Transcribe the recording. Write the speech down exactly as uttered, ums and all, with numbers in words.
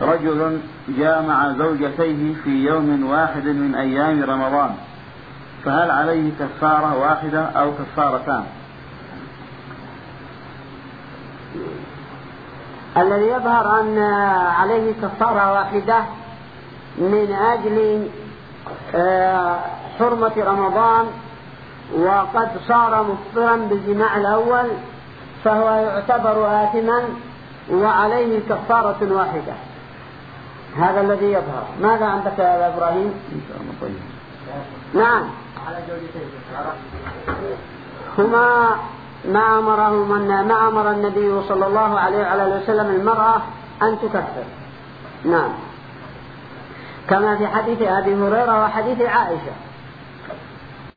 رجل جامع زوجتيه في يوم واحد من أيام رمضان، فهل عليه كفارة واحدة أو كفارتان؟ الذي يظهر أن عليه كفارة واحدة من أجل حرمة رمضان وقد صار مفطرا بالجماع الأول، فهو يعتبر آثما وعليه كفارة واحدة. هذا الذي يظهر. ماذا عندك يا إبراهيم؟ نعم، هما ما أمره من ما أمر النبي صلى الله عليه وعلى وسلم المرأة أن تكفر. نعم، كما في حديث أبي هريرة وحديث عائشة.